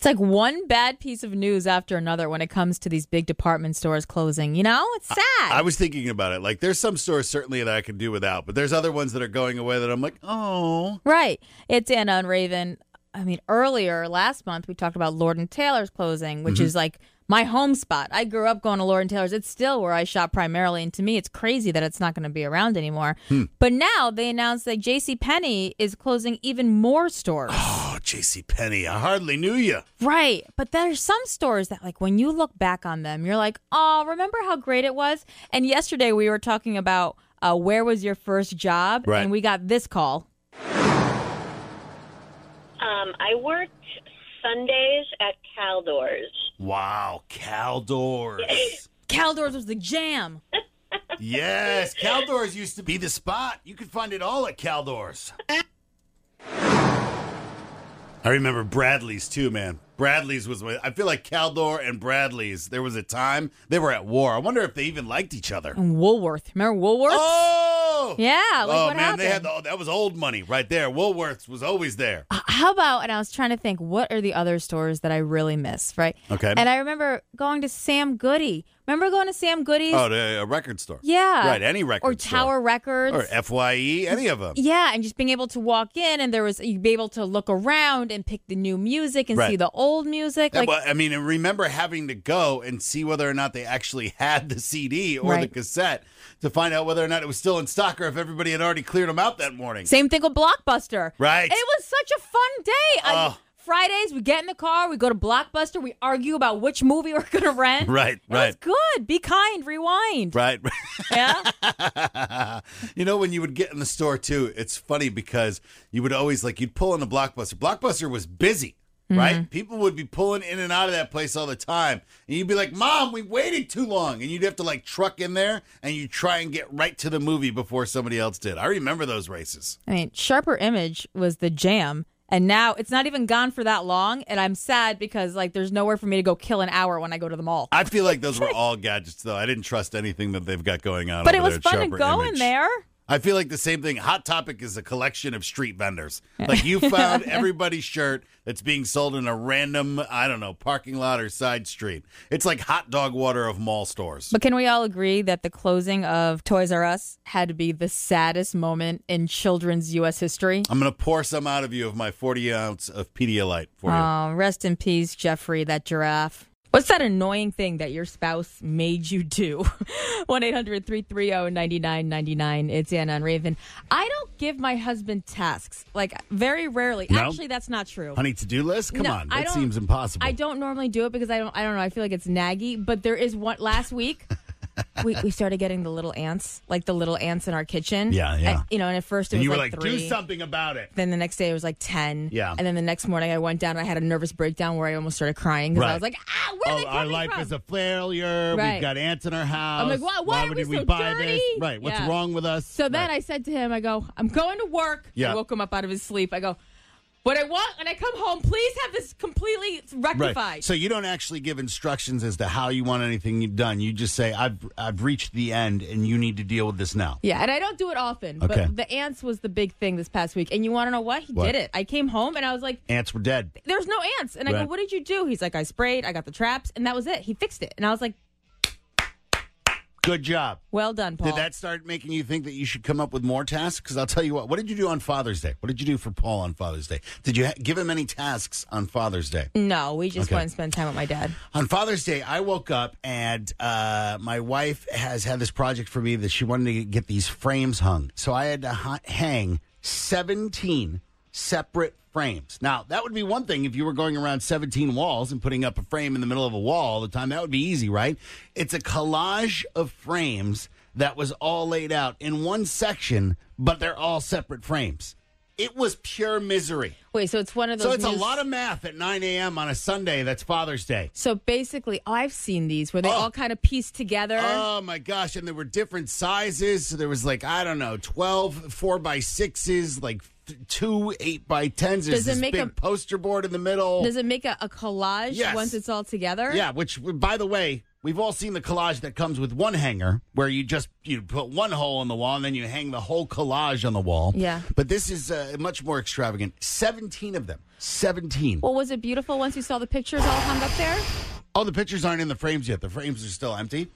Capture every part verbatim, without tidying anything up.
It's like one bad piece of news after another when it comes to these big department stores closing. You know, it's sad. I, I was thinking about it. Like, there's some stores certainly that I could do without, but there's other ones that are going away that I'm like, oh. Right. It's Anna and Raven. I mean, earlier last month, we talked about Lord and Taylor's closing, which mm-hmm. is like my home spot. I grew up going to Lord and Taylor's. It's still where I shop primarily. And to me, it's crazy that it's not going to be around anymore. Hmm. But now they announced that JCPenney is closing even more stores. Oh, JCPenney. I hardly knew you. Right. But there's some stores that, like, when you look back on them, you're like, oh, remember how great it was? And yesterday we were talking about uh, where was your first job? Right. And we got this call. Um, I worked Sundays at Caldors. Wow, Caldors. Caldors was the jam. Yes, Caldors used to be the spot. You could find it all at Caldors. I remember Bradley's too, man. Bradley's was, I feel like Caldor and Bradley's, there was a time they were at war. I wonder if they even liked each other. And Woolworth. Remember Woolworth? Oh! Yeah, like oh, what man, happened? they had the, that was old money right there. Woolworth's was always there. Uh, how about, and I was trying to think, what are the other stores that I really miss, right? Okay. And I remember going to Sam Goody. Remember going to Sam Goody's? Oh, the a record store. Yeah. Right, any record or store. Or Tower Records. Or F Y E, any of them. Yeah, and just being able to walk in and there was, you'd be able to look around and pick the new music and right. see the old music. Yeah, like, well, I mean, and remember having to go and see whether or not they actually had the C D or right. the cassette to find out whether or not it was still in stock or if everybody had already cleared them out that morning. Same thing with Blockbuster. Right. And it was such a fun day. I, Oh. Fridays, we get in the car, we go to Blockbuster, we argue about which movie we're going to rent. Right, it right. It was good. Be kind. Rewind. Right. Yeah? You know, when you would get in the store, too, it's funny because you would always, like, you'd pull in the Blockbuster. Blockbuster was busy, mm-hmm. right? People would be pulling in and out of that place all the time. And you'd be like, Mom, we waited too long. And you'd have to, like, truck in there and you try and get right to the movie before somebody else did. I remember those races. I mean, Sharper Image was the jam. And now it's not even gone for that long, and I'm sad because, like, there's nowhere for me to go kill an hour when I go to the mall. I feel like those were all gadgets, though. I didn't trust anything that they've got going on. But over it was there at fun to Sharper go Image. in there. I feel like the same thing. Hot Topic is a collection of street vendors. Like, you found everybody's shirt that's being sold in a random, I don't know, parking lot or side street. It's like hot dog water of mall stores. But can we all agree that the closing of Toys R Us had to be the saddest moment in children's U S history? I'm going to pour some out of you of my forty ounce of Pedialyte for you. Oh, rest in peace, Jeffrey, that giraffe. What's that annoying thing that your spouse made you do? one eight hundred three three zero nine nine nine nine. It's Anna and Raven. I don't give my husband tasks. Like, very rarely. No? Actually, that's not true. Honey, to-do list? Come No, on. I That don't- seems impossible. I don't normally do it because I don't I don't know. I feel like it's naggy. But there is one last week. we, we started getting the little ants, like the little ants in our kitchen. Yeah, yeah. And, you know, and at first it and was you were like, like, three. do something about it. Then the next day it was like ten. Yeah. And then the next morning I went down and I had a nervous breakdown where I almost started crying because Right. I was like, ah, where are Oh, they our coming life from? is a failure. Right. We've got ants in our house. I'm like, why, why, are we did we so buy dirty? this? Right. What's Yeah. wrong with us? So then Right. I said to him, I go, I'm going to work. Yeah. I woke him up out of his sleep. I go, what I want when I come home, please have this completely rectified. Right. So you don't actually give instructions as to how you want anything done. You just say, I've I've reached the end and you need to deal with this now. Yeah, and I don't do it often, Okay. but the ants was the big thing this past week. And you want to know what? He What? did it. I came home and I was like, Ants were dead. there's no ants. And I Right. go, what did you do? He's like, I sprayed, I got the traps, and that was it. He fixed it. And I was like, Good job. well done, Paul. Did that start making you think that you should come up with more tasks? Because I'll tell you what. What did you do on Father's Day? What did you do for Paul on Father's Day? Did you ha- give him any tasks on Father's Day? No, we just Okay. went and spent time with my dad. On Father's Day, I woke up and uh, my wife has had this project for me that she wanted to get these frames hung. So I had to ha- hang seventeen separate frames. Now, that would be one thing if you were going around seventeen walls and putting up a frame in the middle of a wall all the time. That would be easy, right? It's a collage of frames that was all laid out in one section, but they're all separate frames. It was pure misery. Wait, so it's one of those. So it's a news- lot of math at nine a.m. on a Sunday. That's Father's Day. So basically, I've seen these where they Oh. all kind of piece together. Oh, my gosh. And there were different sizes. So there was like, I don't know, twelve four by sixes, like f- two eight by tens. There's Does it this make big a- poster board in the middle. Does it make a, a collage Yes. once it's all together? Yeah, which, by the way, we've all seen the collage that comes with one hanger where you just you put one hole in the wall and then you hang the whole collage on the wall. Yeah. But this is uh, much more extravagant. seventeen of them. seventeen. Well, was it beautiful once you saw the pictures all hung up there? Oh, the pictures aren't in the frames yet. The frames are still empty.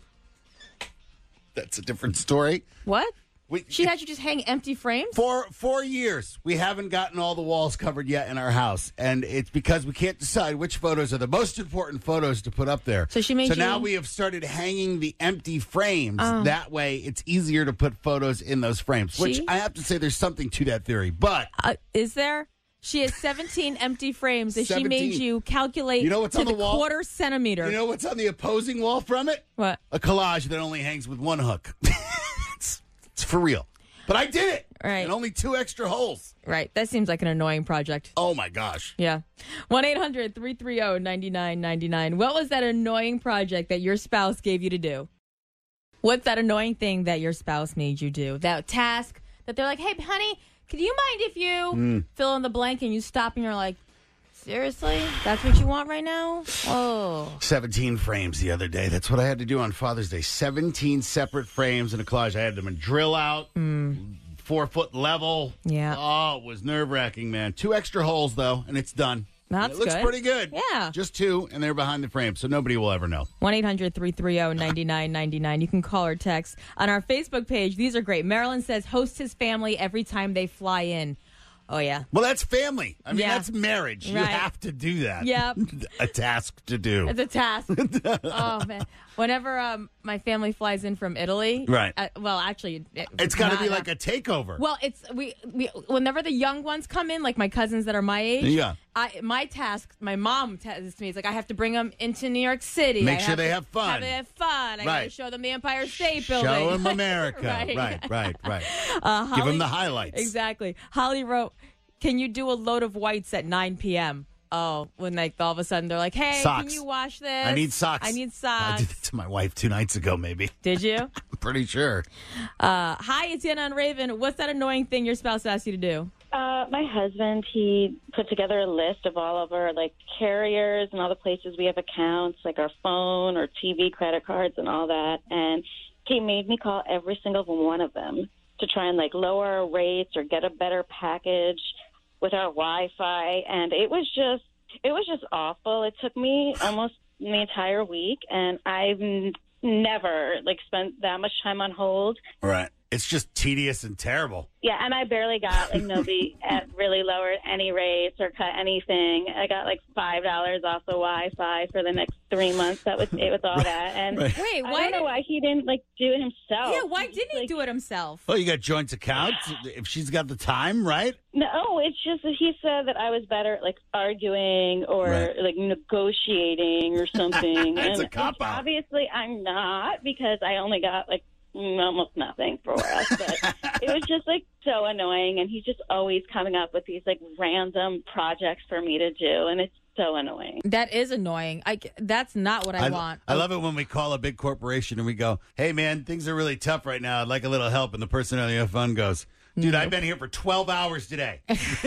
That's a different story. What? We, She had you just hang empty frames? For four years, we haven't gotten all the walls covered yet in our house, and it's because we can't decide which photos are the most important photos to put up there. So she made So you- now we have started hanging the empty frames. Oh. That way, it's easier to put photos in those frames. Which She- I have to say, there's something to that theory. But Uh, is there? She has seventeen empty frames that she made seventeen. you calculate You know what's to on the wall? quarter centimeter. you know what's on the opposing wall from it? What? A collage that only hangs with one hook. it's, it's for real. But I did it. Right. And only two extra holes. Right. That seems like an annoying project. Oh, my gosh. Yeah. one eight hundred three three zero nine nine nine nine. What was that annoying project that your spouse gave you to do? What's that annoying thing that your spouse made you do? That task that they're like, hey, honey, could you mind if you Mm. fill in the blank, and you stop and you're like, seriously? That's what you want right now? Oh. seventeen frames the other day. That's what I had to do on Father's Day. seventeen separate frames in a collage. I had them drill out, four foot level. Yeah. Oh, it was nerve wracking, man. Two extra holes, though, and it's done. That's it looks good. pretty good. Yeah. Just two, and they're behind the frame, so nobody will ever know. one eight hundred three three zero nine nine nine nine. You can call or text. On our Facebook page, these are great. Marilyn says, host his family every time they fly in. Oh, yeah. Well, that's family. I mean, Yeah. that's marriage. You Right. have to do that. Yep. A task to do. It's a task. Oh, man. Whenever um, my family flies in from Italy. Right. Uh, well, actually. It, It's got to not- be like a takeover. Well, it's we, we whenever the young ones come in, like my cousins that are my age. Yeah. I my task, my mom tells to me, it's like I have to bring them into New York City. Make I sure they to have fun. Have they have fun. I got to Right. show them the Empire State Building. Show them America. Right. right, right, right. Uh, Give Holly- them the highlights. Exactly. Holly wrote, "Can you do a load of whites at nine p.m.?" Oh, when like all of a sudden they're like, "Hey, Socks. can you wash this? I need socks. I need I socks." did it to my wife two nights ago, maybe. Did you? I'm pretty sure. Uh, hi, it's Anna on Raven. What's that annoying thing your spouse asked you to do? Uh, my husband, he put together a list of all of our, like, carriers and all the places we have accounts, like our phone or T V credit cards and all that. And he made me call every single one of them to try and, like, lower our rates or get a better package with our Wi-Fi. And it was just, it was just awful. It took me almost the entire week, and I've n- never, like, spent that much time on hold. Right. It's just tedious and terrible. Yeah, and I barely got, like, nobody at really lowered any rates or cut anything. I got, like, five dollars off the Wi-Fi for the next three months. That was it with all that. And Right. Wait, I why don't know did- why he didn't, like, do it himself. Yeah, why He didn't he like, do it himself? Oh, you got joint accounts? If she's got the time, right? No, it's just that he said that I was better at, like, arguing or, Right. like, negotiating or something. That's and a cop-out. Obviously, I'm not, because I only got, like, mm, almost nothing for us. But it was just, like, so annoying. And he's just always coming up with these, like, random projects for me to do. And it's so annoying. That is annoying. I, that's not what I, want. I love it when we call a big corporation and we go, hey, man, things are really tough right now. I'd like a little help. And the person on the other phone goes, dude, I've been here for twelve hours today.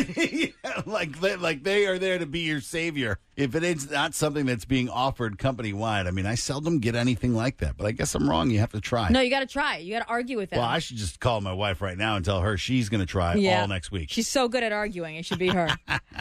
Yeah, like, they, like they are there to be your savior. If it is not something that's being offered company-wide, I mean, I seldom get anything like that. But I guess I'm wrong. You have to try. No, you got to try it. You got to argue with them. Well, I should just call my wife right now and tell her she's going to try Yeah. all next week. She's so good at arguing. It should be her.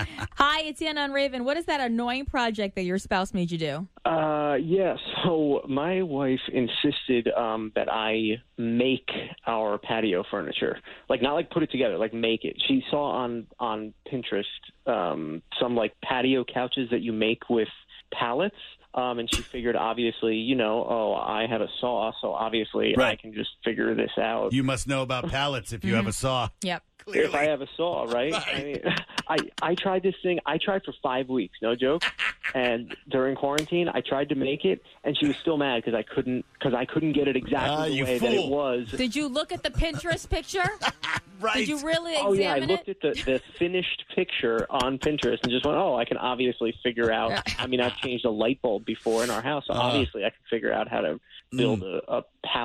Hi, it's Anna on Raven. What is that annoying project that your spouse made you do? Uh, yeah, so my wife insisted um, that I make our patio furniture. Like, not like put it together, like make it. She saw on, on Pinterest um, some, like, patio couches that you make with pallets. Um, and she figured, obviously, you know, oh, I have a saw, so obviously Right. I can just figure this out. You must know about pallets if you have a saw. Yep. Clearly. If I have a saw, right? Right. I mean, I I tried this thing. I tried for five weeks, no joke. And during quarantine, I tried to make it, and she was still mad because I couldn't because I couldn't get it exactly Ah, the you way that it fool. was. Did you look at the Pinterest picture? Right. Did you really Oh yeah, I examine looked it? at the, the finished picture on Pinterest and just went, oh, I can obviously figure out. I mean, I've changed a light bulb before in our house, so Uh. obviously I can figure out how to build a, a pallet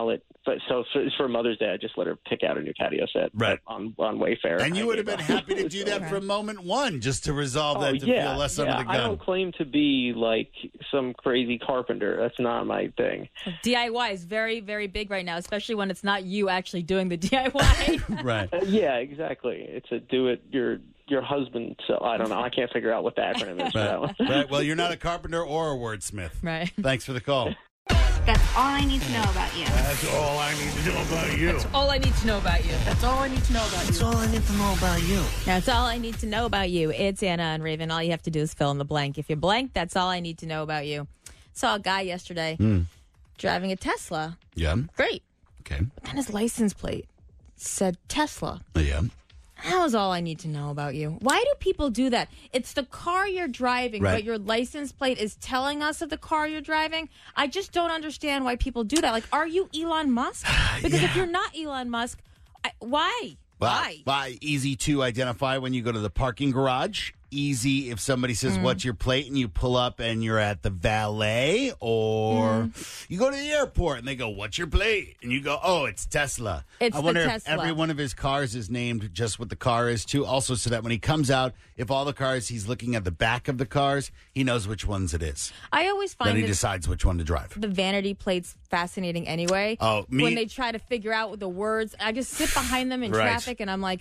But so for, for Mother's Day, I just let her pick out a new patio set Right. on on Wayfair. And you I would have gave been up. happy to do that Right. from moment one, just to resolve Oh, that to yeah, feel less yeah. under the I gun. don't claim to be like some crazy carpenter. That's not my thing. D I Y is very, very big right now, especially when it's not you actually doing the D I Y. Right. Uh, yeah, exactly. It's a do it your your husband. So I don't know. I can't figure out what the acronym is for that one. Right. Right. Well, you're not a carpenter or a wordsmith. Right. Thanks for the call. That's all I need to know about you. That's all I need to know about you. All I need to know about you. That's all I need to know about That's you. all I need to know about you. That's all I need to know about you. It's Anna and Raven. All you have to do is fill in the blank. If you blank, that's all I need to know about you. Saw a guy yesterday driving a Tesla. Yeah. Great. Okay. But then his license plate said Tesla. Yeah. That was all I need to know about you. Why do people do that? It's the car you're driving, Right. but your license plate is telling us of the car you're driving. I just don't understand why people do that. Like, are you Elon Musk? Because if you're not Elon Musk, I, why? Why? Why? Easy to identify when you go to the parking garage. Easy if somebody says, Mm. what's your plate? And you pull up and you're at the valet. Or Mm. you go to the airport and they go, what's your plate? And you go, oh, it's Tesla. It's I the wonder Tesla. if every one of his cars is named just what the car is, too. Also, so that when he comes out, if all the cars, he's looking at the back of the cars, he knows which ones it is. I always Then find he that decides which one to drive. the vanity plates fascinating anyway. Oh, me- When they try to figure out the words, I just sit behind them in Right. traffic and I'm like,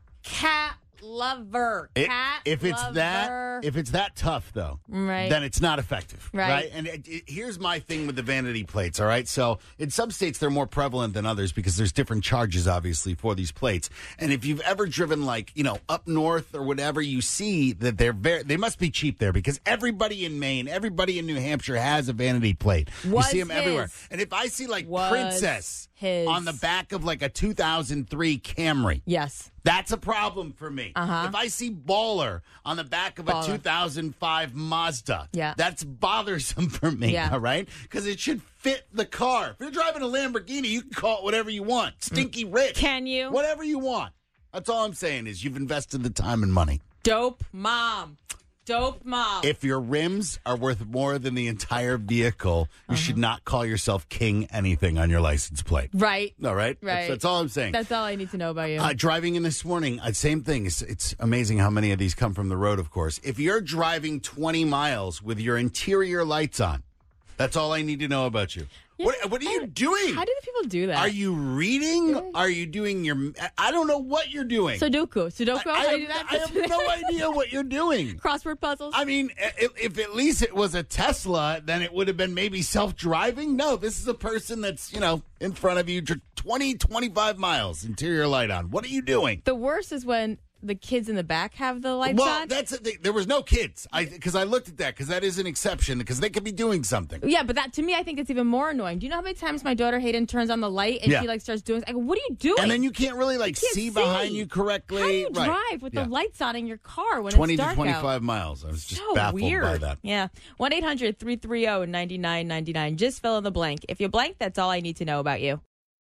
cat lover, It- cat if it's lover. that if it's that tough though, Right. then it's not effective, Right. And it, it- here's my thing with the vanity plates. All right, so in some states they're more prevalent than others because there's different charges, obviously, for these plates. And if you've ever driven like you know up north or whatever, you see that they're very they must be cheap there because everybody in Maine, everybody in New Hampshire has a vanity plate. Was you see them his. everywhere. And if I see like Was Princess his. on the back of like a two thousand three Camry. Yes. That's a problem for me. Uh-huh. If I see baller on the back of a Baller. two thousand five Mazda, Yeah. that's bothersome for me, Yeah. all right? Because it should fit the car. If you're driving a Lamborghini, you can call it whatever you want. Stinky rich. Can you? Whatever you want. That's all I'm saying is you've invested the time and money. Dope mom. Dope mom. If your rims are worth more than the entire vehicle, you should not call yourself king anything on your license plate. right. All right? Right. That's, that's all I'm saying. That's all I need to know about you. Uh, driving in this morning, uh, same thing. It's, it's amazing how many of these come from the road, of course. If you're driving twenty miles with your interior lights on, that's all I need to know about you. Yeah, what, what are you I- doing? How do the people do that? Are you reading? Are you doing your... I don't know what you're doing. Sudoku. Sudoku? I, How I do you do have, that? I have no idea what you're doing. Crossword puzzles? I mean, if, if at least it was a Tesla, then it would have been maybe self-driving. No, this is a person that's, you know, in front of you, dr- twenty, twenty-five miles, interior light on. What are you doing? the worst is when the kids in the back have the lights Well, on. that's the thing. There was no kids. I because I looked at that because that is an exception because they could be doing something. Yeah, but that to me, I think it's even more annoying. Do you know how many times my daughter Hayden turns on the light and Yeah. she like starts doing? I go, "What are you doing?" And then you can't really like can't see, see. behind you correctly. How do you Right. drive with Yeah. the lights on in your car when twenty it's to dark twenty-five out? miles. I was just So baffled weird. by that. Yeah, one eight hundred three three zero nine nine nine nine. Just fill in the blank. If you blank, that's all I need to know about you.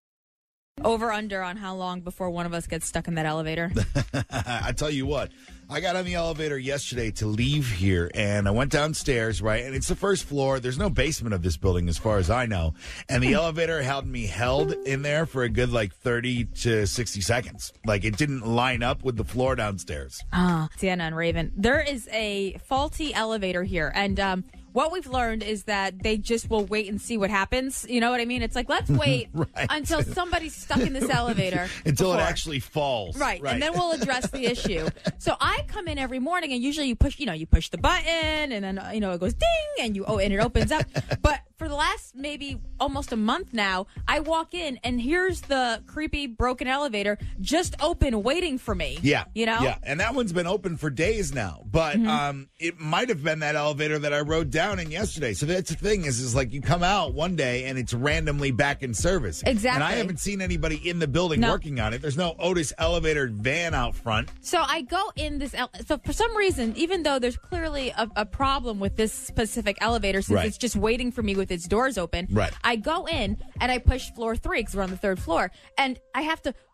Over under on how long before one of us gets stuck in that elevator? I tell you what, I got on the elevator yesterday to leave here, and I went downstairs, right? And it's the first floor. There's no basement of this building, as far as I know. And the elevator held me held in there for a good like thirty to sixty seconds. Like it didn't line up with the floor downstairs. Ah, Sienna and Raven. There is a faulty elevator here, and um, what we've learned is that they just will wait and see what happens. You know what I mean? It's like, let's wait Right. until somebody's stuck in this elevator. Until it before. actually falls. Right. And then we'll address the issue. So I come in every morning and usually you push, you know, you push the button and then, uh, you know, it goes ding and you, oh, and it opens up. But for the last maybe almost a month now, I walk in and here's the creepy broken elevator just open waiting for me. Yeah. You know? Yeah. And that one's been open for days now. But Mm-hmm. um, it might have been that elevator that I rode down in yesterday. So that's the thing is, is like you come out one day and it's randomly back in service. Exactly. And I haven't seen anybody in the building No. working on it. There's no Otis elevator van out front. So I go in this. ele- So for some reason, even though there's clearly a, a problem with this specific elevator, since Right. it's just waiting for me with its doors open, Right. I go in and I push floor three because we're on the third floor, and I have to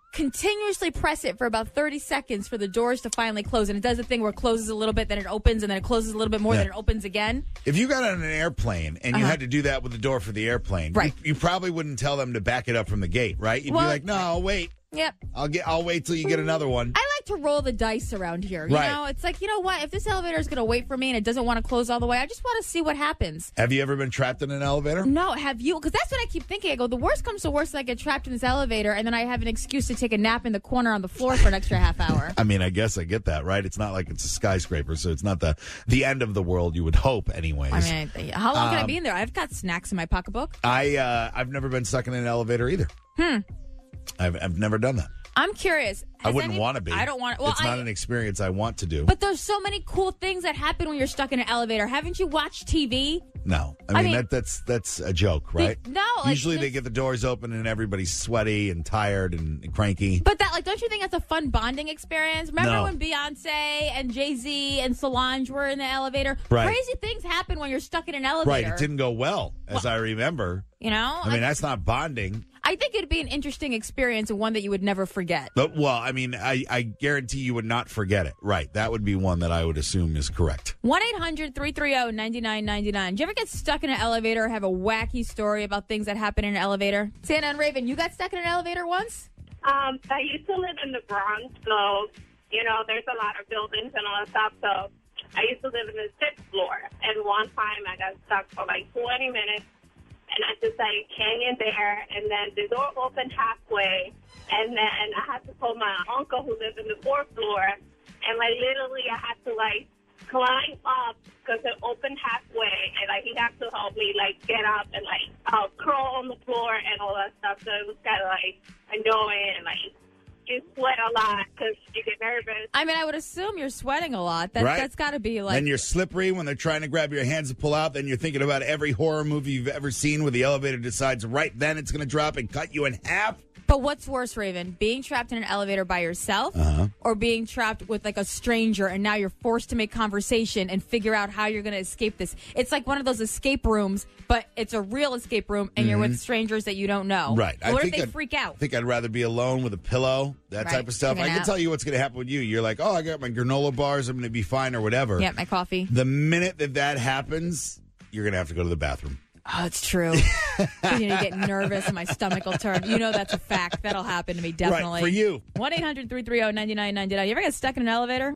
continuously press it for about thirty seconds for the doors to finally close. And it does the thing where it closes a little bit, then it opens, and then it closes a little bit more, Yeah. then it opens again. If you got on an airplane and you Uh-huh. had to do that with the door for the airplane, Right. you, you probably wouldn't tell them to back it up from the gate, right? You'd Well- be like, no, I'll wait. Yep. I'll get. I'll wait till you get another one. I like to roll the dice around here. You Right. know, it's like, you know what? If this elevator is going to wait for me and it doesn't want to close all the way, I just want to see what happens. Have you ever been trapped in an elevator? No, have you? Because that's what I keep thinking. I go, the worst comes to worst, I get trapped in this elevator, and then I have an excuse to take a nap in the corner on the floor for an extra half hour. I mean, I guess I get that, right? It's not like it's a skyscraper, so it's not the the end of the world. You would hope, anyways. I mean, I- how long can I Um, be in there? I've got snacks in my pocketbook. I uh, I've never been stuck in an elevator either. Hmm. I've I've never done that. I'm curious. I Has wouldn't any- want to be. I don't want. Well, it's I, not an experience I want to do. But there's so many cool things that happen when you're stuck in an elevator. Haven't you watched T V? No, I I mean, mean- that that's that's a joke, right? no, like, Usually they there's- get the doors open and everybody's sweaty and tired and cranky. But that, like, don't you think that's a fun bonding experience? Remember No. when Beyonce and Jay-Z and Solange were in the elevator? Right. Crazy things happen when you're stuck in an elevator. Right, it didn't go well, as I remember. You know? I mean, that's not bonding. I think it'd be an interesting experience and one that you would never forget. But, well, I mean, I, I guarantee you would not forget it. Right, that would be one that I would assume is correct. one eight hundred three three zero nine nine nine nine. Do you ever get stuck in an elevator or have a wacky story about things that happen in an elevator? Santa and Raven, you got stuck in an elevator once? Um, I used to live in the Bronx, so, you know, there's a lot of buildings and all that stuff, so I used to live in the sixth floor, and one time I got stuck for like twenty minutes, and I just like hang in there, and then the door opened halfway, and then I had to call my uncle who lived in the fourth floor, and like literally I had to like climb up because it opened halfway, and like he had to help me like get up and like uh, crawl on the floor and all that stuff. So it was kind of like annoying, and like you sweat a lot because you get nervous. I mean, I would assume you're sweating a lot. That, Right. That's got to be like... Then you're slippery when they're trying to grab your hands to pull out. Then you're thinking about every horror movie you've ever seen where the elevator decides right then it's going to drop and cut you in half. But what's worse, Raven? Being trapped in an elevator by yourself Uh-huh. or being trapped with like a stranger and now you're forced to make conversation and figure out how you're going to escape this? It's like one of those escape rooms, but it's a real escape room and you're with strangers that you don't know. Mm-hmm. Right. I What if think they I'd- freak out? I think I'd rather be alone with a pillow, that Right. type of stuff. Take a I can nap. tell you what's going to happen with you. You're like, oh, I got my granola bars. I'm going to be fine or whatever. Yeah, my coffee. The minute that that happens, you're going to have to go to the bathroom. Oh, it's true. You know, get nervous and my stomach will turn. You know that's a fact. That'll happen to me, definitely. Right, for you. one eight hundred three three zero nine nine nine nine. You ever get stuck in an elevator?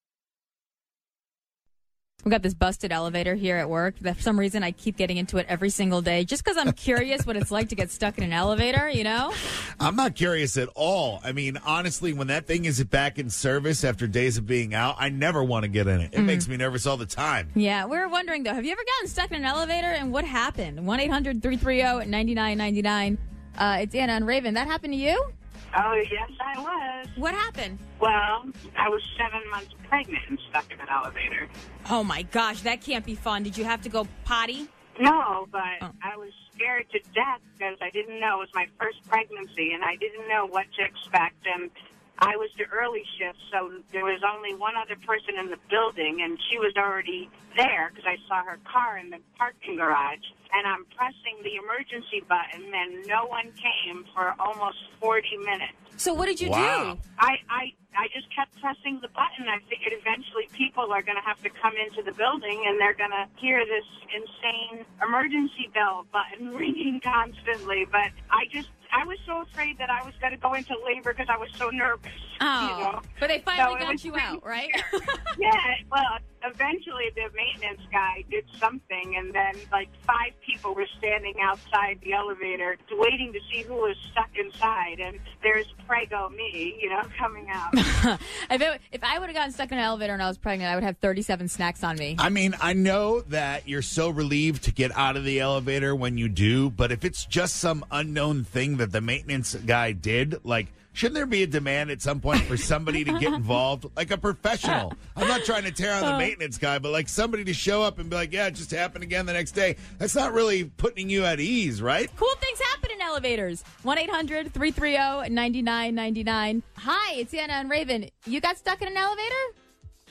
We got this busted elevator here at work. For some reason, I keep getting into it every single day just because I'm curious what it's like to get stuck in an elevator, you know? I'm not curious at all. I mean, honestly, when that thing is back in service after days of being out, I never want to get in it. It makes me nervous all the time. Yeah, we were wondering, though, have you ever gotten stuck in an elevator and what happened? one eight hundred three three zero nine nine nine nine. Uh, it's Anna and Raven. That happened to you? Oh, yes, I was. What happened? Well, I was seven months pregnant and stuck in an elevator. Oh, my gosh, that can't be fun. Did you have to go potty? No, but Oh. I was scared to death because I didn't know. It was my first pregnancy, and I didn't know what to expect. And I was the early shift, so there was only one other person in the building, and she was already there because I saw her car in the parking garage. And I'm pressing the emergency button, and no one came for almost forty minutes. So what did you Wow. do? I, I, I just kept pressing the button. I figured eventually people are going to have to come into the building and they're going to hear this insane emergency bell button ringing constantly. But I just, I was so afraid that I was going to go into labor because I was so nervous. Oh, you know? but they So finally it got was you pretty out, right? Yeah, well, eventually the maintenance guy did something, and then like five people were standing outside the elevator waiting to see who was stuck inside, and there's Prego me, you know, coming out. if, it, if I would have gotten stuck in an elevator and I was pregnant, I would have thirty-seven snacks on me. I mean, I know that you're so relieved to get out of the elevator when you do, but if it's just some unknown thing that the maintenance guy did, like, shouldn't there be a demand at some point for somebody to get involved? Like a professional. I'm not trying to tear on the maintenance guy, but like somebody to show up and be like, yeah, it just happened again the next day. That's not really putting you at ease, right? Cool things happen in elevators. one eight hundred three three zero nine nine nine nine. Hi, it's Anna and Raven. You got stuck in an elevator?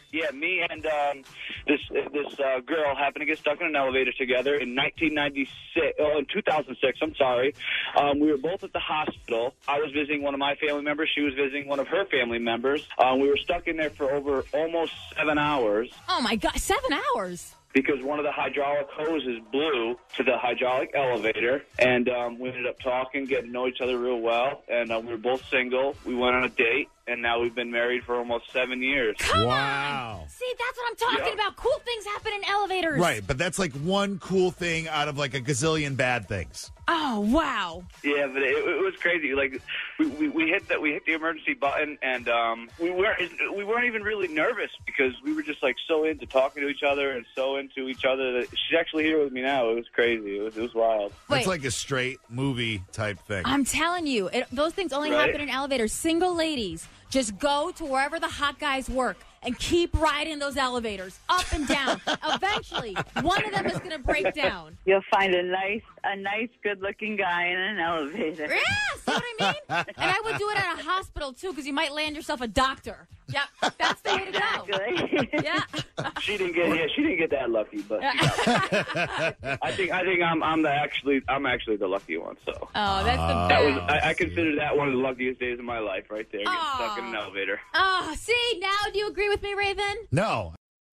Yeah, me and um, this this uh, girl happened to get stuck in an elevator together in nineteen ninety-six. Oh, in two thousand six. I'm sorry. Um, we were both at the hospital. I was visiting one of my family members. She was visiting one of her family members. Um, we were stuck in there for over almost seven hours. Oh my God, seven hours. Because one of the hydraulic hoses blew to the hydraulic elevator, and um, we ended up talking, getting to know each other real well, and uh, we were both single. We went on a date, and now we've been married for almost seven years. Come Wow. on. See, that's what I'm talking Yeah. about. Cool things happen in elevators. Right, but that's like one cool thing out of like a gazillion bad things. Oh, wow. Yeah, but it, it was crazy. Like we, we, we hit that we hit the emergency button, and um, we weren't we weren't even really nervous because we were just like so into talking to each other and so into each other that she's actually here with me now. It was crazy. It was it was wild. Wait. It's like a straight movie type thing. I'm telling you, it, those things only Right. happen in elevators. Single ladies, just go to wherever the hot guys work and keep riding those elevators up and down. Eventually, one of them is going to break down. You'll find a nice, a nice, good-looking guy in an elevator. Yeah, see what I mean? And I would do it at a hospital, too, because you might land yourself a doctor. Yep, that's the way to go. Exactly. Yeah. She didn't get yeah she didn't get that lucky, but I think I think I'm I'm the actually I'm actually the lucky one. So Oh, that's the that was best. I, I consider that one of the luckiest days of my life right there. Getting Aw. stuck in an elevator. Oh, see, now do you agree with me, Raven? No.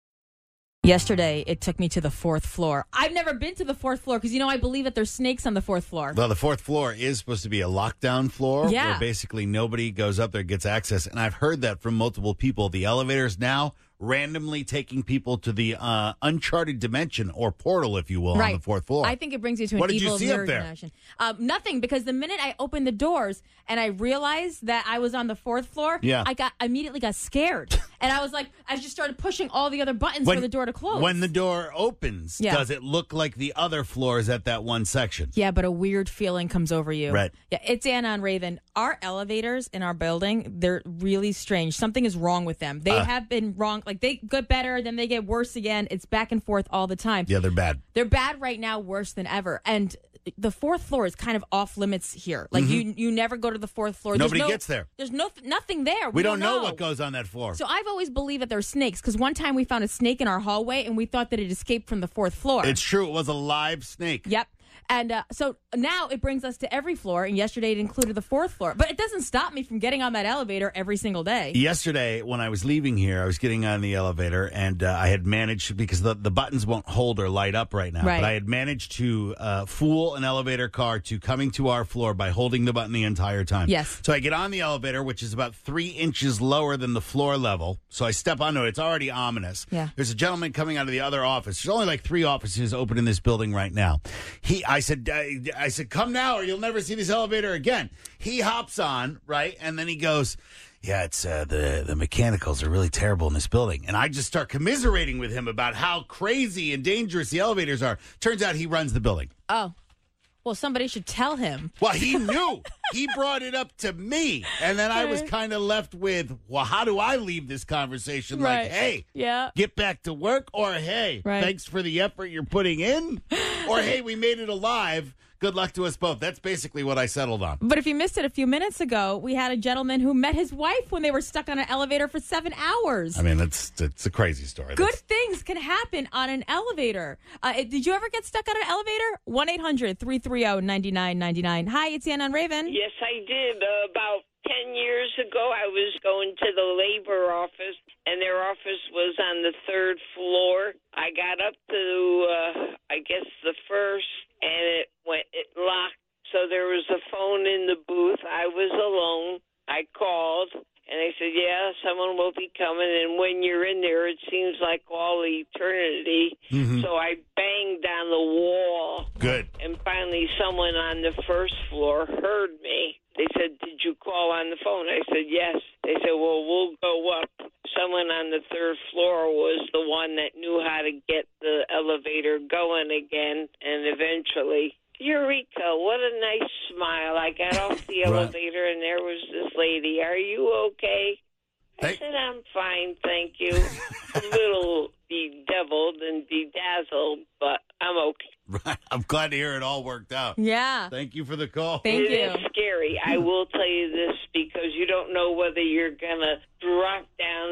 Yesterday, it took me to the fourth floor. I've never been to the fourth floor because, you know, I believe that there's snakes on the fourth floor. Well, the fourth floor is supposed to be a lockdown floor Yeah. where basically nobody goes up there, gets access. And I've heard that from multiple people. The elevators now randomly taking people to the uh, uncharted dimension or portal, if you will, on the fourth floor. I think it brings you to an What did you evil see up mirror there? dimension. Um, nothing, because the minute I opened the doors and I realized that I was on the fourth floor, Yeah. I got immediately got scared. And I was like, I just started pushing all the other buttons for the door to close. When the door opens, Yeah. does it look like the other floors at that one section? Yeah, but a weird feeling comes over you. Right. Yeah, it's Anna and Raven. Our elevators in our building, they're really strange. Something is wrong with them. They Uh. have been wrong. Like, they get better, then they get worse again. It's back and forth all the time. Yeah, they're bad. They're bad right now, worse than ever. And the fourth floor is kind of off limits here. Like, you you never go to the fourth floor. There's Mm-hmm. Nobody no- gets there. There's no nothing there. We, don't, know. know what goes on that floor. So I've always believed that there's snakes, because one time we found a snake in our hallway, and we thought that it escaped from the fourth floor. It's true. It was a live snake. Yep. And uh, so now it brings us to every floor, and yesterday it included the fourth floor. But it doesn't stop me from getting on that elevator every single day. Yesterday, when I was leaving here, I was getting on the elevator, and uh, I had managed, because the, the buttons won't hold or light up right now, Right. but I had managed to uh, fool an elevator car to coming to our floor by holding the button the entire time. Yes. So I get on the elevator, which is about three inches lower than the floor level. So I step onto it. It's already ominous. Yeah. There's a gentleman coming out of the other office. There's only like three offices open in this building right now. He, I said, I, I said, come now or you'll never see this elevator again. He hops on, right? And then he goes, yeah, it's uh, the, the mechanicals are really terrible in this building. And I just start commiserating with him about how crazy and dangerous the elevators are. Turns out he runs the building. Oh. Well, somebody should tell him. Well, he knew. He brought it up to me. And then I was kind of left with, well, how do I leave this conversation? Right. Like, hey, Yeah. get back to work, or hey, Right. thanks for the effort you're putting in, or hey, we made it alive. Good luck to us both. That's basically what I settled on. But if you missed it a few minutes ago, we had a gentleman who met his wife when they were stuck on an elevator for seven hours. I mean, it's it's a crazy story. Good That's- things can happen on an elevator. Uh, did you ever get stuck on an elevator? one eight hundred three three zero nine nine nine nine. Hi, it's Anna and Raven. Yes, I did. Uh, about ten years ago, I was going to the labor office, and their office was on the third floor. I got up to, uh, I guess, the first, and it went, it locked. So there was a phone in the booth. I was alone. I called, and they said, yeah, someone will be coming. And when you're in there, it seems like all eternity. Mhm. So I banged on the wall. Good. And finally, someone on the first floor heard me. They said, did you call on the phone? I said, yes. They said, well, we'll go up. Someone on the third floor was the one that knew how to get the elevator going again. And eventually, Eureka, what a nice smile. I got off the Right. elevator, and there was this lady. Are you okay? I Hey. said, I'm fine, thank you. A little bedeviled and bedazzled, but I'm okay. Right. I'm glad to hear it all worked out. Yeah. Thank you for the call. Thank It you. is scary. I will tell you this, because you don't know whether you're going to drop down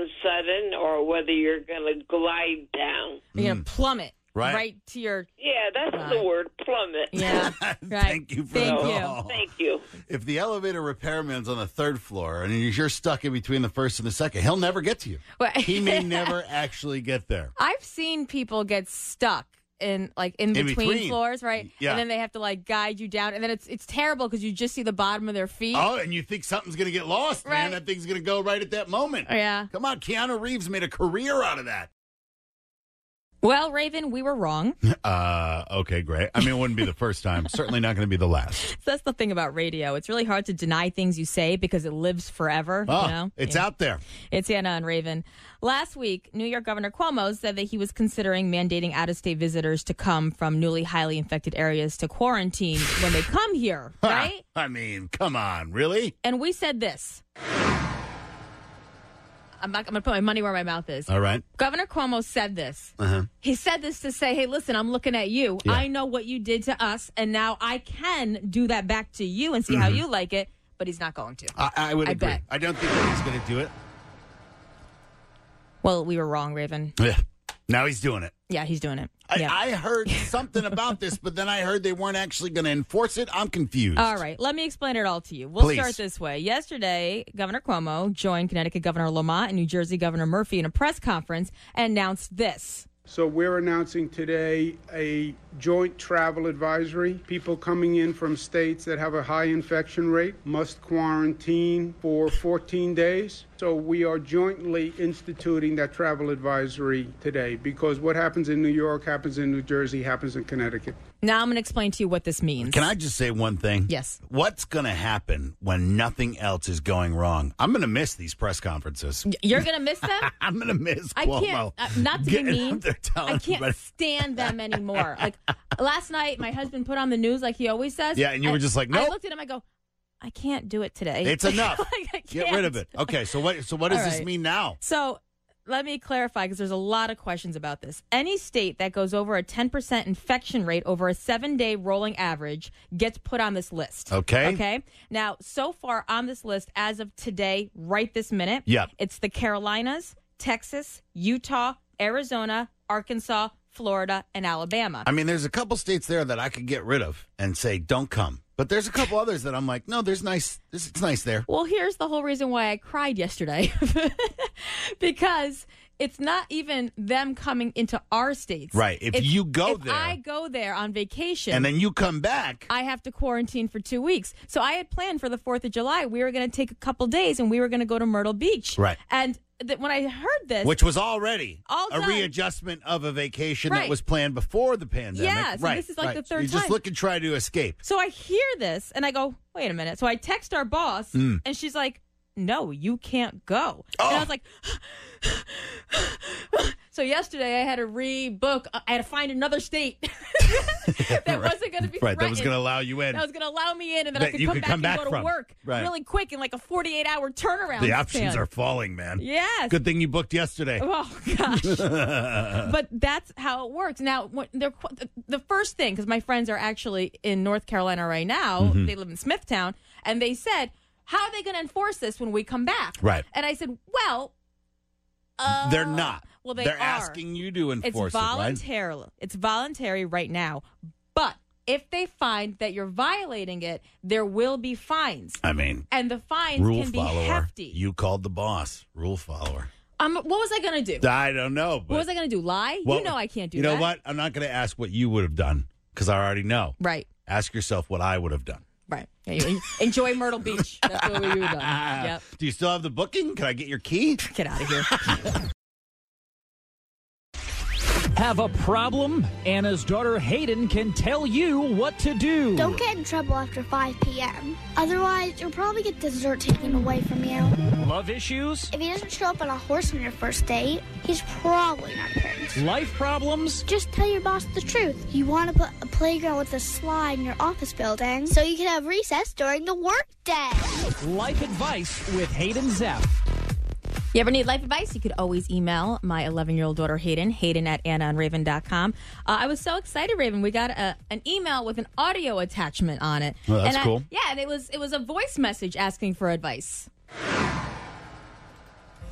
down sudden or whether you're going to glide down. You're going to plummet Right. right to your... Yeah, that's Right. the word, plummet. Yeah, right. Thank you for Thank the you. call. Thank you. If the elevator repairman's on the third floor and you're stuck in between the first and the second, he'll never get to you. Well- He may never actually get there. I've seen people get stuck in like in, In between, between. floors, right? Yeah. And then they have to like guide you down, and then it's it's terrible because you just see the bottom of their feet. Oh, and you think something's going to get lost, man. Right. That thing's going to go right at that moment. Yeah. Come on, Keanu Reeves made a career out of that. Well, Raven, we were wrong. Uh, okay, great. I mean, it wouldn't be the first time. Certainly not going to be the last. So that's the thing about radio. It's really hard to deny things you say because it lives forever. Oh, you know? it's Yeah. out there. It's Anna and Raven. Last week, New York Governor Cuomo said that he was considering mandating out-of-state visitors to come from newly highly infected areas to quarantine when they come here, right? I mean, come on, really? And we said this. I'm not. I'm going to put my money where my mouth is. All right. Governor Cuomo said this. Uh-huh. He said this to say, hey, listen, I'm looking at you. Yeah. I know what you did to us, and now I can do that back to you and see how you like it, but he's not going to. I, I would I agree. bet. I don't think that he's going to do it. Well, we were wrong, Raven. Yeah. Now he's doing it. Yeah, he's doing it. I, yeah. I heard something about this, but then I heard they weren't actually going to enforce it. I'm confused. All right, let me explain it all to you. We'll Please. start this way. Yesterday, Governor Cuomo joined Connecticut Governor Lamont and New Jersey Governor Murphy in a press conference and announced this. So we're announcing today a joint travel advisory. People coming in from states that have a high infection rate must quarantine for fourteen days. So we are jointly instituting that travel advisory today because what happens in New York happens in New Jersey, happens in Connecticut. Now I'm going to explain to you what this means. Can I just say one thing? Yes. What's going to happen when nothing else is going wrong? I'm going to miss these press conferences. You're going to miss them? I'm going to miss I Cuomo. can't, uh, not to be getting mean, up there telling I can't everybody- stand them anymore. Like last night, my husband put on the news like he always does. Yeah, and you were just like, I nope. looked at him, I go, I can't do it today. It's enough. Like, I Get can't. rid of it. Okay, so what So what does All this right. mean now? So let me clarify because there's a lot of questions about this. Any state that goes over a ten percent infection rate over a seven-day rolling average gets put on this list. Okay. Okay. Now, so far on this list, as of today, right this minute, Yep. it's the Carolinas, Texas, Utah, Arizona, Arkansas, Florida, and Alabama. I mean, there's a couple states there that I could get rid of and say, don't come. But there's a couple others that I'm like, no, there's nice. This it's nice there. Well, here's the whole reason why I cried yesterday. Because it's not even them coming into our states. Right. If It's- you go if there- I go there on vacation. And then you come back. I have to quarantine for two weeks. So I had planned for the fourth of July. We were going to take a couple days and we were going to go to Myrtle Beach. Right. And th- when I heard this. Which was already All a done. readjustment of a vacation that Right. was planned before the pandemic. Yeah, so right, this is like right. the third You just time. look and try to escape. So I hear this and I go, wait a minute. So I text our boss Mm. and she's like, no, you can't go. Oh. And I was like, so yesterday I had to rebook. I had to find another state that Right. wasn't going to be Right, that was threatened. going to allow you in. That was going to allow me in, and then That I could you come could back come and back go to from. work Right. really quick in like a forty-eight hour turnaround. The options span. are falling, man. Yes. Good thing you booked yesterday. Oh gosh. But that's how it works. Now, when they're qu- the- the first thing, because my friends are actually in North Carolina right now. Mhm. They live in Smithtown, and they said, "How are they going to enforce this when we come back?" Right. And I said, "Well, uh, They're not. Well, they They're are. asking you to It's enforce it, right? voluntary. It's voluntary right now, but." If they find that you're violating it, there will be fines. I mean, And the fines rule can be follower. hefty. You called the boss. Rule follower. Um, what was I going to do? I don't know. But, What was I going to do? Lie? Well, you know I can't do You that. know what? I'm not going to ask what you would have done because I already know. Right. Ask yourself what I would have done. Right. Yeah, you- enjoy Myrtle Beach. That's what we would have done. Yep. Do you still have the booking? Can I get your key? Get out of here. Have a problem? Anna's daughter Hayden can tell you what to do. Don't get in trouble after five p.m. Otherwise, you'll probably get dessert taken away from you. Love issues? If he doesn't show up on a horse on your first date, he's probably not a parent. Life problems? Just tell your boss the truth. You want to put a playground with a slide in your office building so you can have recess during the workday. Life advice with Hayden Zeff. You ever need life advice? You could always email my eleven-year-old daughter, Hayden, Hayden at anna and raven dot com. Uh, I was so excited, Raven. We got a, an email with an audio attachment on it. Oh, that's and I- cool. Yeah, and it was it was a voice message asking for advice.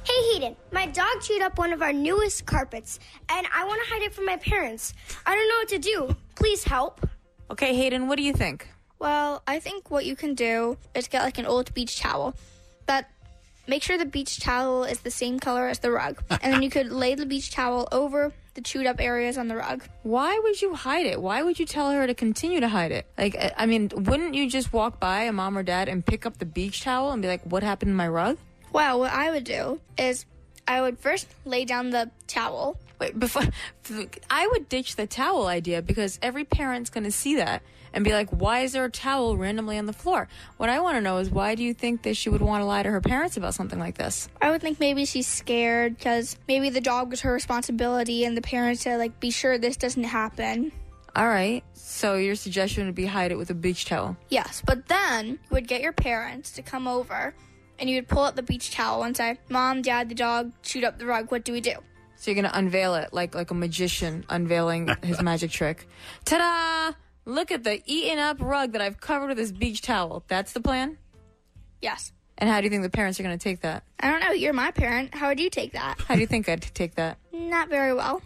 Hey, Hayden, my dog chewed up one of our newest carpets, and I want to hide it from my parents. I don't know what to do. Please help. Okay, Hayden, what do you think? Well, I think what you can do is get like an old beach towel, but make sure the beach towel is the same color as the rug. And then you could lay the beach towel over the chewed up areas on the rug. Why would you hide it? Why would you tell her to continue to hide it? Like, I I mean, wouldn't you just walk by a mom or dad and pick up the beach towel and be like, what happened to my rug? Well, what I would do is I would first lay down the towel. Wait, before I would ditch the towel idea because every parent's going to see that and be like, why is there a towel randomly on the floor? What I want to know is why do you think that she would want to lie to her parents about something like this? I would think maybe she's scared because maybe the dog was her responsibility and the parents said, like, be sure this doesn't happen. All right. So your suggestion would be hide it with a beach towel. Yes, but then you would get your parents to come over and you would pull out the beach towel and say, Mom, Dad, the dog chewed up the rug. What do we do? So you're going to unveil it like, like a magician unveiling his magic trick. Ta-da! Look at the eaten up rug that I've covered with this beach towel. That's the plan? Yes. And how do you think the parents are going to take that? I don't know. You're my parent. How would you take that? How do you think I'd take that? Not very well.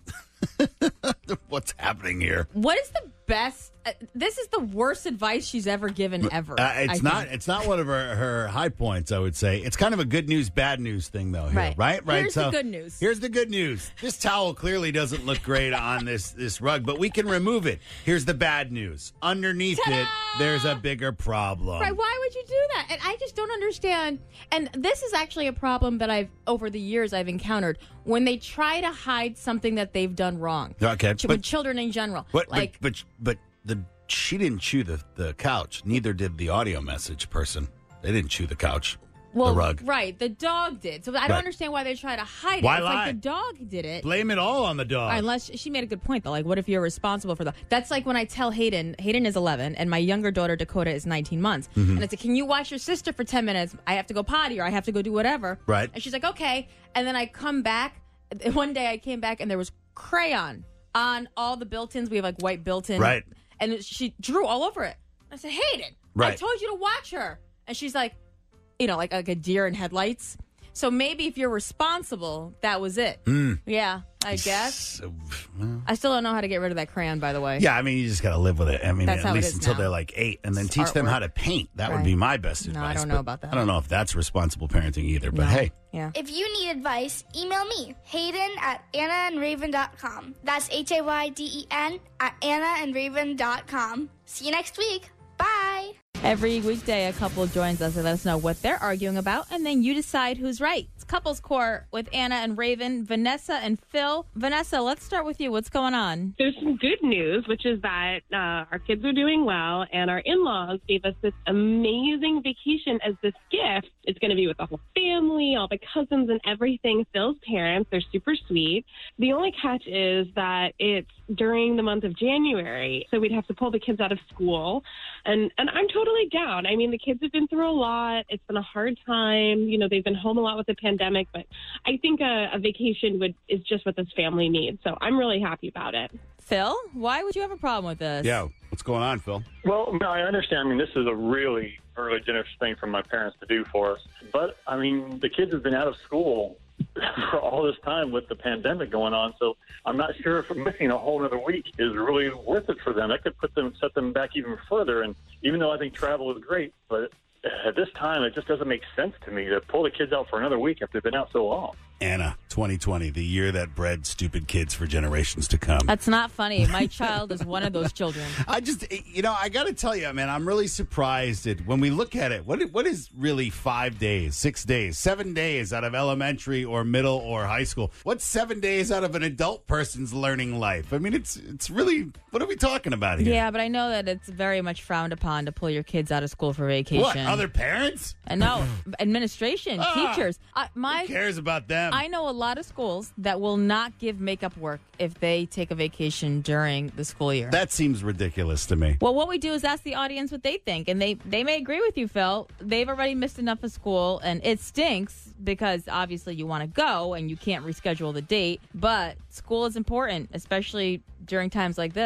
What's happening here? What is the best? Uh, this is the worst advice she's ever given ever. Uh, it's I not. think. It's not one of her, her high points. I would say it's kind of a good news, bad news thing, though. Here, Right. right, right. Here's the good news. Here's the good news. This towel clearly doesn't look great on this this rug, but we can remove it. Here's the bad news. Underneath Ta-da! it, there's a bigger problem. Right, why would you do that? And I just don't understand. And this is actually a problem that I've, over the years, I've encountered when they try to hide something that they've done wrong. Okay, Ch- but- with children in general. But like, but but, but the she didn't chew the, the couch. Neither did the audio message person. They didn't chew the couch. well, the rug. right, the dog did. So I don't Right. understand why they try to hide Why it. It's lie? like the dog did it. Blame it all on the dog. Unless she made a good point, though. Like, what if you're responsible for that? That's like when I tell Hayden, Hayden is eleven, and my younger daughter, Dakota, is nineteen months. Mhm. And I say, can you watch your sister for ten minutes? I have to go potty or I have to go do whatever. Right. And she's like, okay. And then I come back. One day I came back, and there was crayon on all the built-ins. We have, like, white built-in. Right. And she drew all over it. I said, Hayden, I Right. told you to watch her. And she's like, you know, like, like a deer in headlights. So maybe if you're responsible, that was it. Mm. Yeah, I guess. So, well, I still don't know how to get rid of that crayon, by the way. yeah, I mean, you just got to live with it. I mean, That's at how it least is until now. they're like eight, and then It's teach them artwork. how to paint. That would Right. be my best No, advice. I don't know but about that. I don't know if that's responsible parenting either. But No. hey, Yeah. If you need advice, email me, Hayden at anna and raven dot com. That's H A Y D E N at anna and raven dot com. See you next week. Bye. Every weekday, a couple joins us and let us know what they're arguing about, and then you decide who's right. It's Couples Court with Anna and Raven, Vanessa and Phil. Vanessa, let's start with you. What's going on? There's some good news, which is that uh, our kids are doing well, and our in-laws gave us this amazing vacation as this gift. It's going to be with the whole family, all the cousins and everything. Phil's parents, they're super sweet. The only catch is that it's during the month of January, so we'd have to pull the kids out of school, and, and I'm totally down. I mean, the kids have been through a lot. It's been a hard time. You know, they've been home a lot with the pandemic, but I think a, a vacation would is just what this family needs, so I'm really happy about it. Phil, why would you have a problem with this? yeah, what's going on, Phil? Well, no, I understand. I mean, this is a really, really generous thing for my parents to do for us. But, I mean, the kids have been out of school for all this time with the pandemic going on, so I'm not sure if missing a whole other week is really worth it for them. That could put them, set them back even further. And even though I think travel is great, but at this time, it just doesn't make sense to me to pull the kids out for another week after they've been out so long. Anna, twenty twenty, the year that bred stupid kids for generations to come. That's not funny. My child is one of those children. I just, you know, I got to tell you, man, I'm really surprised at when we look at it. What what is really five days, six days, seven days out of elementary or middle or high school? What's seven days out of an adult person's learning life? I mean, it's it's really, what are we talking about here? Yeah, but I know that it's very much frowned upon to pull your kids out of school for vacation. What, other parents? And no, administration, Ah, teachers. I, my, Who cares about them? I know a lot of schools that will not give makeup work if they take a vacation during the school year. That seems ridiculous to me. Well, what we do is ask the audience what they think, and they, they may agree with you, Phil. They've already missed enough of school, and it stinks because obviously you want to go and you can't reschedule the date, but school is important, especially during times like this.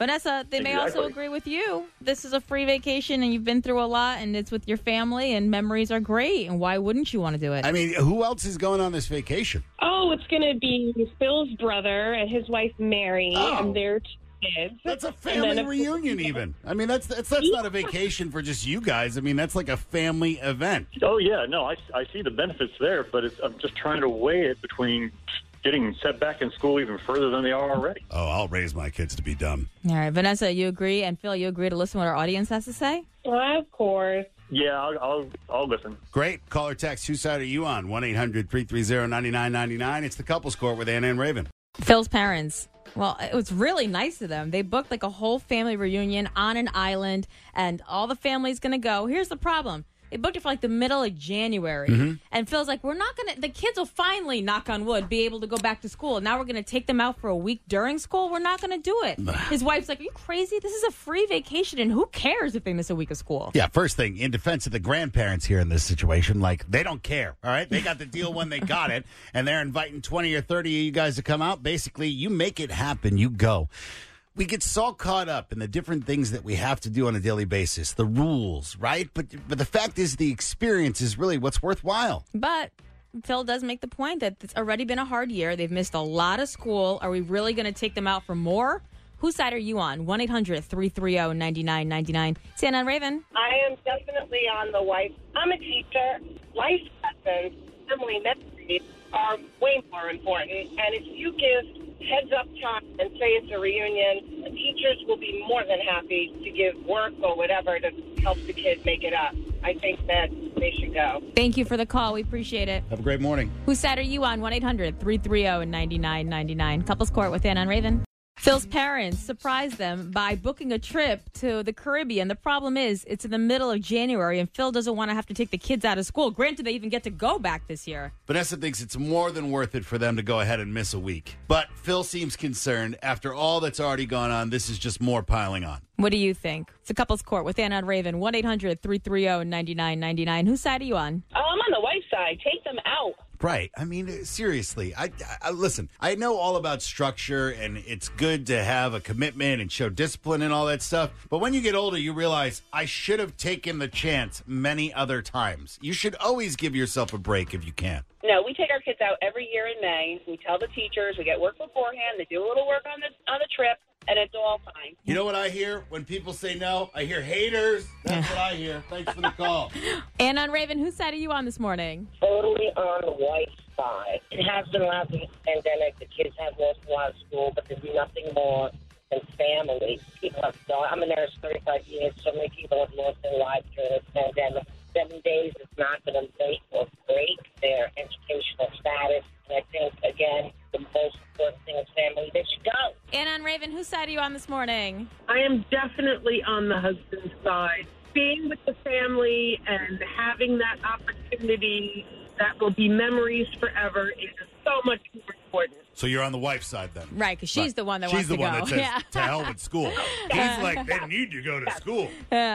Vanessa, they may also Exactly. agree with you. This is a free vacation and you've been through a lot and it's with your family and memories are great. And why wouldn't you want to do it? I mean, who else is going on this vacation? Oh, it's going to be Phil's brother and his wife, Mary, Oh. and their two kids. That's a And family then, of reunion, even. I mean, that's that's that's not a vacation for just you guys. I mean, that's like a family event. Oh yeah, no, I, I see the benefits there, but it's, I'm just trying to weigh it between getting set back in school even further than they are already. Oh, I'll raise my kids to be dumb. All right, Vanessa, you agree? And Phil, you agree to listen to what our audience has to say? Well, of course. Yeah, I'll I'll, I'll listen. Great. Call or text. Whose side are you on? one eight hundred three three zero nine nine nine nine. It's the Couples Court with Anna and Raven. Phil's parents. Well, it was really nice of them. They booked like a whole family reunion on an island, and all the family's going to go. Here's the problem. They booked it for like the middle of January. Mm-hmm. And Phil's like, we're not going to, the kids will finally, knock on wood, be able to go back to school. Now we're going to take them out for a week during school. We're not going to do it. His wife's like, are you crazy? This is a free vacation, and who cares if they miss a week of school? Yeah, first thing, in defense of the grandparents here in this situation, like, they don't care, all right? They got the deal when they got it, and they're inviting twenty or thirty of you guys to come out. Basically, you make it happen, you go. We get so caught up in the different things that we have to do on a daily basis, the rules, right? But but the fact is the experience is really what's worthwhile. But Phil does make the point that it's already been a hard year. They've missed a lot of school. Are we really going to take them out for more? Whose side are you on? one eight hundred three three zero nine nine nine nine. Santa and Raven. I am definitely on the wife. I'm a teacher. Life lessons, family memories are way more important. And if you give heads up time and say it's a reunion, the teachers will be more than happy to give work or whatever to help the kids make it up. I think that they should go. Thank you for the call. We appreciate it. Have a great morning. Whose side are you on? one eight hundred three three zero nine nine nine nine. Couples Court with Anna and Raven. Phil's parents surprised them by booking a trip to the Caribbean. The problem is it's in the middle of January, and Phil doesn't want to have to take the kids out of school. Granted, they even get to go back this year. Vanessa thinks it's more than worth it for them to go ahead and miss a week. But Phil seems concerned. After all that's already gone on, this is just more piling on. What do you think? It's a Couples Court with Anna and Raven. one eight hundred three three zero nine nine nine nine. Whose side are you on? Oh, I'm on the wife's side. Take them out. Right. I mean, seriously. I, I listen. I know all about structure, and it's good to have a commitment and show discipline and all that stuff. But when you get older, you realize I should have taken the chance many other times. You should always give yourself a break if you can. No, we take our kids out every year in May. We tell the teachers. We get work beforehand. They do a little work on the on the trip, and it's all fine. You know what I hear when people say no? I hear haters. That's what I hear. Thanks for the call. Anna and Raven, whose side are you on this morning? Totally on the wife's side. It has been loud in the pandemic. The kids have lost a lot of school, but there's nothing more than family. People have gone. I'm a nurse thirty-five years. So many people have lost their lives during this pandemic. Seven days is not going to make or break their educational status. And I think, again, the most important thing is family. They should go. Anna and Raven, whose side are you on this morning? I am definitely on the husband's side. Being with the family and having that opportunity that will be memories forever is so much more important. So you're on the wife's side then? Right, because she's Right. the one that She's wants the to one go. that says, Yeah. to hell with school. He's like, they need to go to school. Yeah.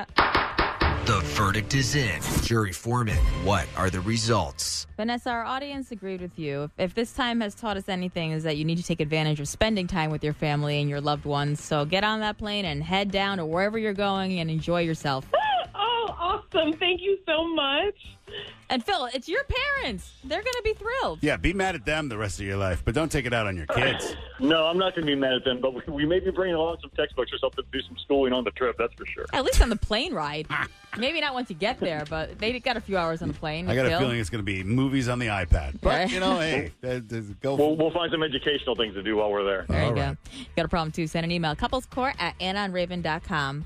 The verdict is in. Jury foreman, what are the results? Vanessa, our audience agreed with you. If, if this time has taught us anything, is that you need to take advantage of spending time with your family and your loved ones. So get on that plane and head down to wherever you're going and enjoy yourself. Oh, awesome. Thank you so much. And Phil, it's your parents. They're going to be thrilled. Yeah, be mad at them the rest of your life, but don't take it out on your kids. No, I'm not going to be mad at them, but we, we may be bringing along some textbooks or something to do some schooling on the trip, that's for sure. At least on the plane ride. Maybe not once you get there, but they got a few hours on the plane. I got a Phil. feeling it's going to be movies on the iPad. But, you know, hey, uh, uh, go for We'll, we'll find some educational things to do while we're there. There you go. Got a problem, too? Send an email. Couplescourt at anna and raven dot com.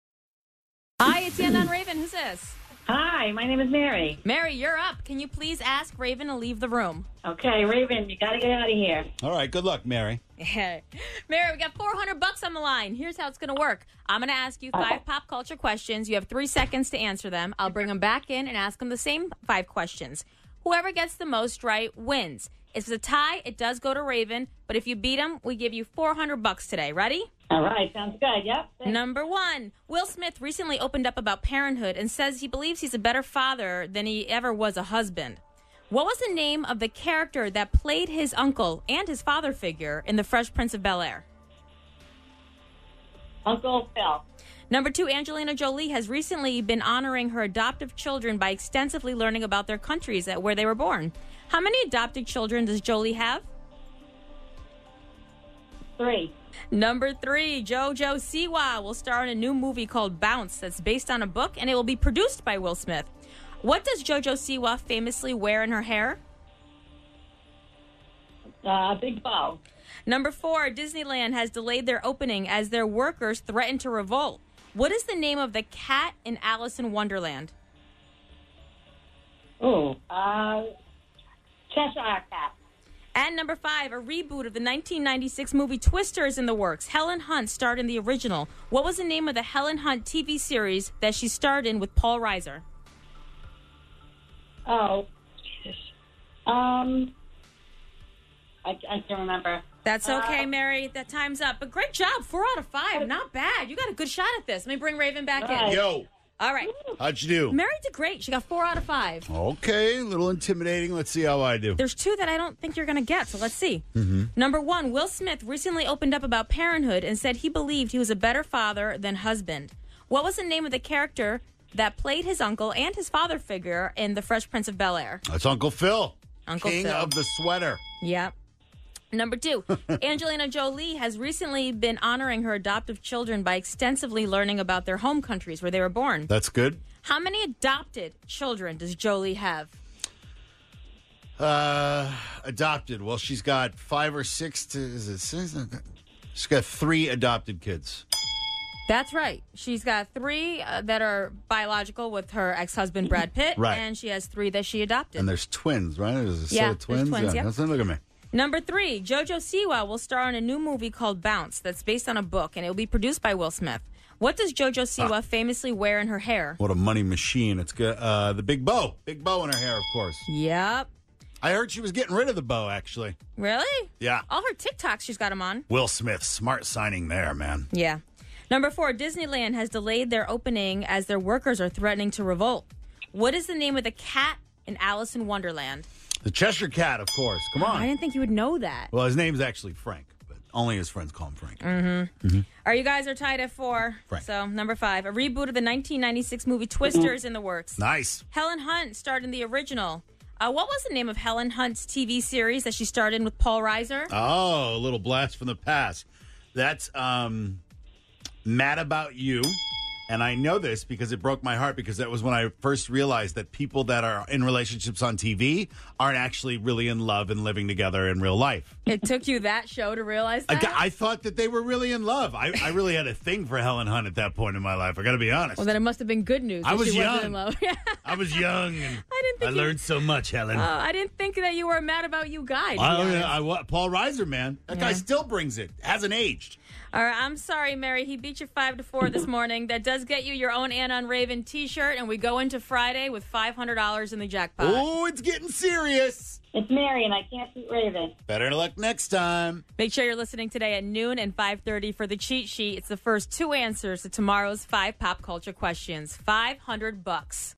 Hi, it's Anna and Raven. Who's this? Hi, my name is Mary. Mary, you're up. Can you please ask Raven to leave the room? Okay, Raven, you got to get out of here. All right, good luck, Mary. Mary, we got four hundred bucks on the line. Here's how it's going to work. I'm going to ask you five pop culture questions. You have three seconds to answer them. I'll bring them back in and ask them the same five questions. Whoever gets the most right wins. If it's a tie, it does go to Raven. But if you beat him, we give you four hundred bucks today. Ready? All right, sounds good. Yep. Thanks. Number one, Will Smith recently opened up about parenthood and says he believes he's a better father than he ever was a husband. What was the name of the character that played his uncle and his father figure in The Fresh Prince of Bel-Air? Uncle Phil. Number two, Angelina Jolie has recently been honoring her adoptive children by extensively learning about their countries at where they were born. How many adopted children does Jolie have? Three. Number three, JoJo Siwa will star in a new movie called Bounce that's based on a book, and it will be produced by Will Smith. What does JoJo Siwa famously wear in her hair? Uh, big bow. Number four, Disneyland has delayed their opening as their workers threaten to revolt. What is the name of the cat in Alice in Wonderland? Oh, uh, Cheshire Cat. And number five, a reboot of the nineteen ninety-six movie Twister is in the works. Helen Hunt starred in the original. What was the name of the Helen Hunt T V series that she starred in with Paul Reiser? Oh, Jesus. Um, I, I can't remember. That's okay, Uh, Mary. That time's up. But great job. Four out of five. Not bad. You got a good shot at this. Let me bring Raven back in. Yo. All right. How'd you do? Mary did great. She got four out of five. Okay, a little intimidating. Let's see how I do. There's two that I don't think you're going to get, so let's see. Mm-hmm. Number one, Will Smith recently opened up about parenthood and said he believed he was a better father than husband. What was the name of the character that played his uncle and his father figure in The Fresh Prince of Bel-Air? That's Uncle Phil. Uncle King Phil. of the sweater. Yep. Number two, Angelina Jolie has recently been honoring her adoptive children by extensively learning about their home countries where they were born. That's good. How many adopted children does Jolie have? Uh, adopted. Well, she's got five or six. To, is it six? She's got three adopted kids. That's right. She's got three uh, that are biological with her ex-husband, Brad Pitt. Right. And she has three that she adopted. And there's twins, right? There's a set Yeah, of twins. there's twins, yeah. yep. That's- Look at me. Number three, JoJo Siwa will star in a new movie called Bounce that's based on a book, and it will be produced by Will Smith. What does JoJo Siwa famously wear in her hair? What a money machine. It's got uh, the big bow. Big bow in her hair, of course. Yep. I heard she was getting rid of the bow, actually. Really? Yeah. All her TikToks, she's got them on. Will Smith, smart signing there, man. Yeah. Number four, Disneyland has delayed their opening as their workers are threatening to revolt. What is the name of the cat in Alice in Wonderland? The Cheshire Cat, of course. Come on. I didn't think you would know that. Well, his name's actually Frank, but only his friends call him Frank. Mm-hmm. Mm-hmm. All right, you guys are tied at four. Frank. So, number five, a reboot of the nineteen ninety-six movie Twister is in the works. Nice. Helen Hunt starred in the original. Uh, what was the name of Helen Hunt's T V series that she starred in with Paul Reiser? Oh, a little blast from the past. That's um, Mad About You. And I know this because it broke my heart, because that was when I first realized that people that are in relationships on T V aren't actually really in love and living together in real life. It took you that show to realize I, that? got- I thought that they were really in love. I, I really had a thing for Helen Hunt at that point in my life. I got to be honest. Well, then it must have been good news. I that was she young. Wasn't in love. I was young and I didn't think I you- learned so much, Helen. Oh, I didn't think that you were a Mad About You guy. to be I, honest. I, I, Paul Reiser, man. That guy Yeah. still brings it. Hasn't aged. All right, I'm sorry, Mary. He beat you five to four this morning. That does get you your own Anna and Raven T-shirt, and we go into Friday with five hundred dollars in the jackpot. Oh, it's getting serious. It's Mary, and I can't beat Raven. Better luck next time. Make sure you're listening today at noon and five thirty for the cheat sheet. It's the first two answers to tomorrow's five pop culture questions. five hundred bucks.